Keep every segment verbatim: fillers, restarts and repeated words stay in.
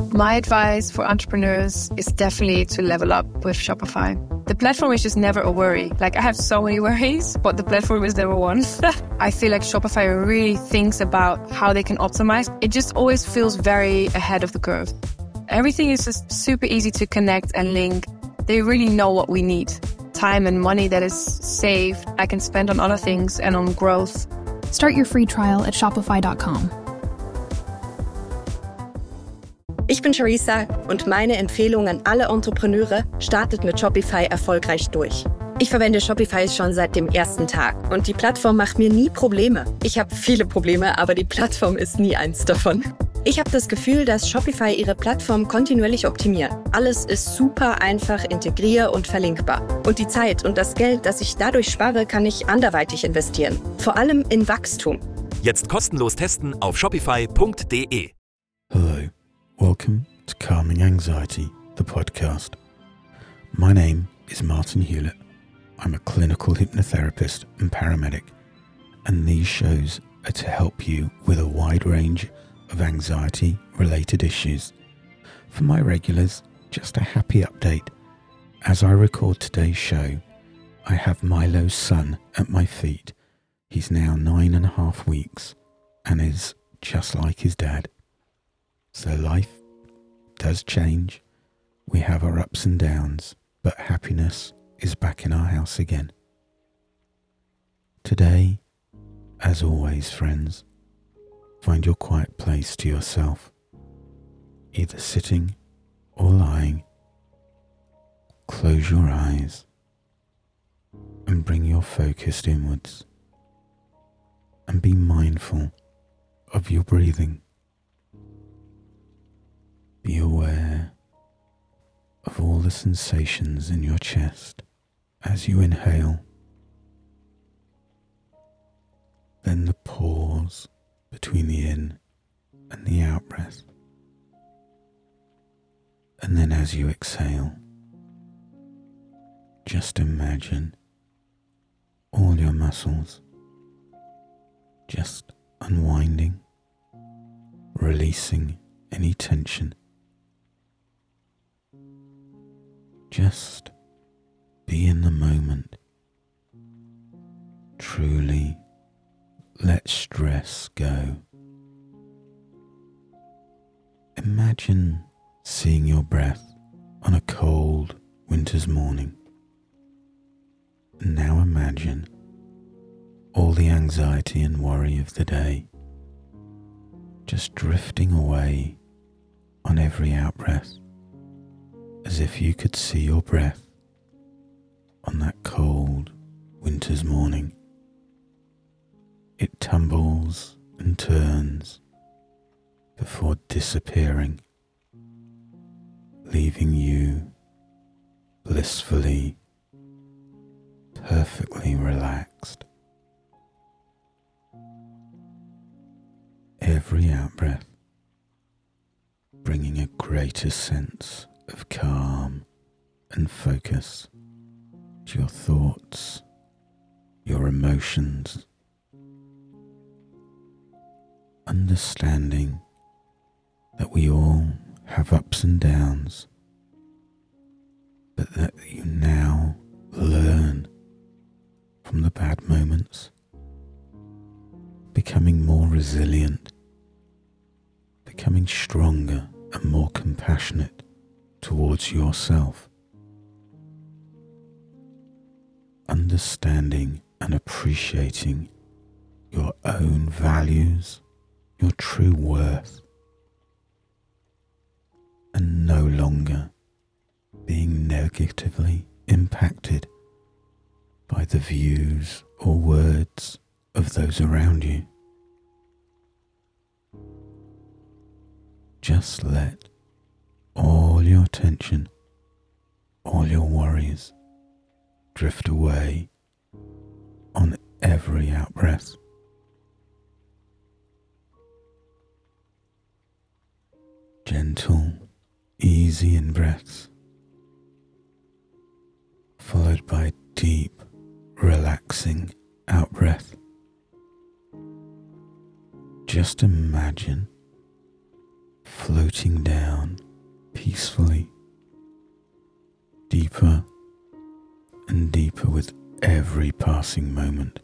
My advice for entrepreneurs is definitely to level up with Shopify. The platform is just never a worry. Like, I have so many worries, but the platform is never one. I feel like Shopify really thinks about how they can optimize. It just always feels very ahead of the curve. Everything is just super easy to connect and link. They really know what we need. Time and money that is saved, I can spend on other things and on growth. Start your free trial at shopify dot com. Ich bin Charissa und meine Empfehlung an alle Entrepreneure: startet mit Shopify erfolgreich durch. Ich verwende Shopify schon seit dem ersten Tag und die Plattform macht mir nie Probleme. Ich habe viele Probleme, aber die Plattform ist nie eins davon. Ich habe das Gefühl, dass Shopify ihre Plattform kontinuierlich optimiert. Alles ist super einfach integrier- und verlinkbar. Und die Zeit und das Geld, das ich dadurch spare, kann ich anderweitig investieren. Vor allem in Wachstum. Jetzt kostenlos testen auf shopify punkt de. Hello, welcome to Calming Anxiety, the podcast. My name is Martin Hewlett. I'm a clinical hypnotherapist and paramedic, and these shows are to help you with a wide range of anxiety-related issues. For my regulars, just a happy update. As I record today's show, I have Milo's son at my feet. He's now nine and a half weeks and is just like his dad. So life does change. We have our ups and downs, but happiness is back in our house again. Today, as always, friends, find your quiet place to yourself, either sitting or lying. Close your eyes and bring your focus inwards, and be mindful of your breathing. Be aware of all the sensations in your chest as you inhale, then the pause between the in and the out breath, and then as you exhale, just imagine all your muscles just unwinding, releasing any tension. Just be in the moment. Truly let stress go. Imagine seeing your breath on a cold winter's morning. And now imagine all the anxiety and worry of the day just drifting away on every out-breath, as if you could see your breath on that cold winter's morning. It tumbles and turns before disappearing, leaving you blissfully, perfectly relaxed. Every out-breath bringing a greater sense of calm and focus to your thoughts, your emotions, understanding that we all have ups and downs, but that you now learn from the bad moments, becoming more resilient, becoming stronger and more compassionate towards yourself, understanding and appreciating your own values, your true worth, and no longer being negatively impacted by the views or words of those around you. Just let all your tension, all your worries drift away on every out-breath. Gentle, easy in-breaths, followed by deep, relaxing out-breath. Just imagine floating down peacefully, deeper and deeper with every passing moment.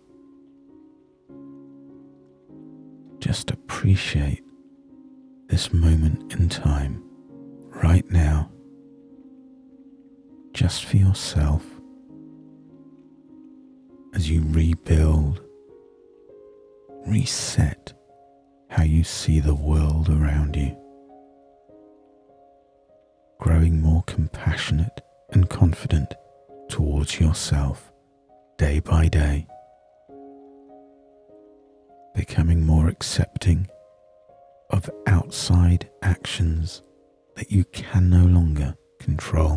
Just appreciate this moment in time, right now, just for yourself, as you rebuild, reset how you see the world around you, growing more compassionate and confident towards yourself day by day, becoming more accepting of outside actions that you can no longer control.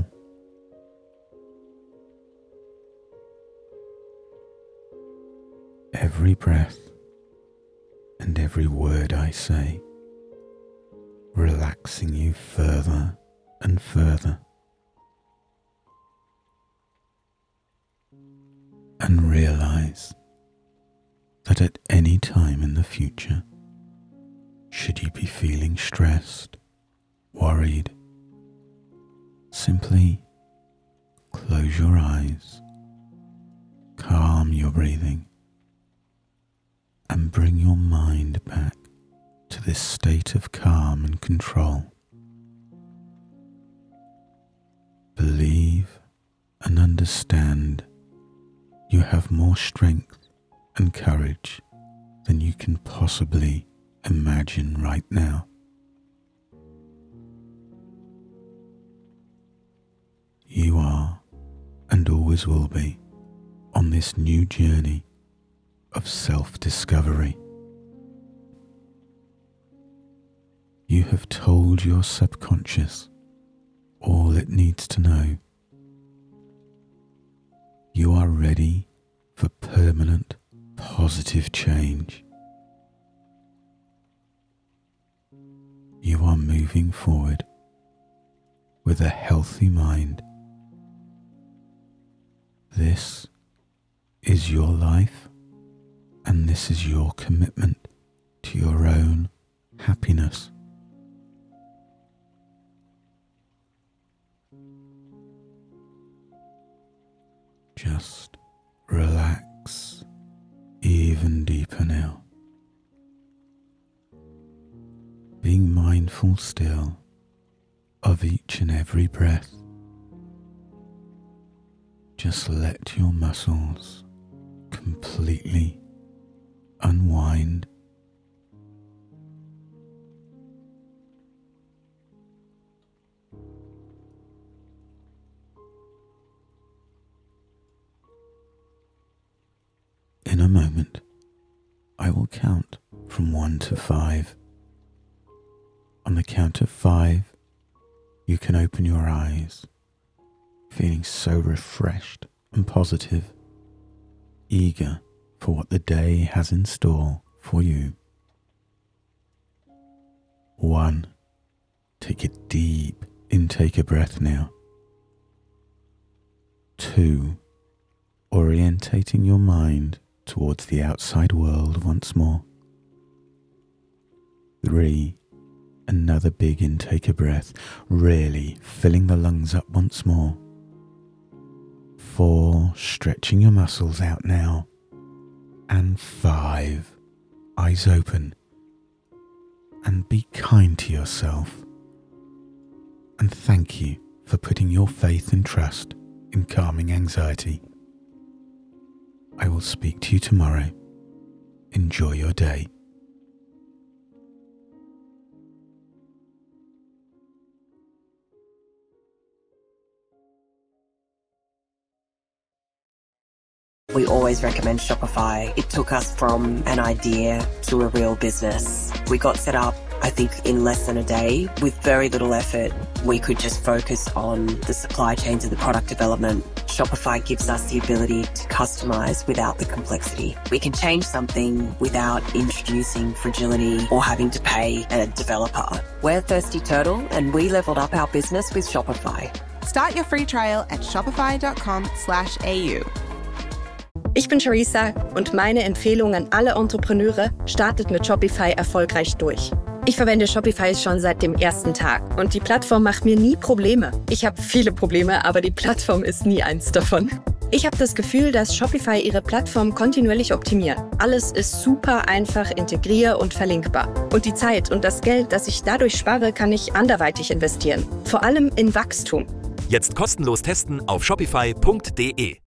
Every breath and every word I say, relaxing you further and further. And realize that at any time in the future, should you be feeling stressed, worried, simply close your eyes, calm your breathing, and bring your mind back to this state of calm and control. Believe and understand you have more strength and courage than you can possibly imagine right now. You are, and always will be, on this new journey of self-discovery. You have told your subconscious all it needs to know. You are ready for permanent, positive change. You are moving forward with a healthy mind. This is your life, and this is your commitment to your own happiness. Just relax even deeper now, being mindful still of each and every breath. Just let your muscles completely unwind. In a moment, I will count from one to five. On the count of five, you can open your eyes, feeling so refreshed and positive, eager for what the day has in store for you. One, take a deep intake of breath now. Two, orientating your mind towards the outside world once more. Three, another big intake of breath, really filling the lungs up once more. Four, stretching your muscles out now. And five, eyes open. And be kind to yourself. And thank you for putting your faith and trust in calming anxiety. I will speak to you tomorrow. Enjoy your day. We always recommend Shopify. It took us from an idea to a real business. We got set up, I think, in less than a day. With very little effort, we could just focus on the supply chains and the product development. Shopify gives us the ability to customize without the complexity. We can change something without introducing fragility or having to pay a developer. We're Thirsty Turtle, and we leveled up our business with Shopify. Start your free trial at shopify.com slash AU. Ich bin Theresa und meine Empfehlung an alle Entrepreneure: startet mit Shopify erfolgreich durch. Ich verwende Shopify schon seit dem ersten Tag und die Plattform macht mir nie Probleme. Ich habe viele Probleme, aber die Plattform ist nie eins davon. Ich habe das Gefühl, dass Shopify ihre Plattform kontinuierlich optimiert. Alles ist super einfach integrier- und verlinkbar. Und die Zeit und das Geld, das ich dadurch spare, kann ich anderweitig investieren. Vor allem in Wachstum. Jetzt kostenlos testen auf shopify punkt de.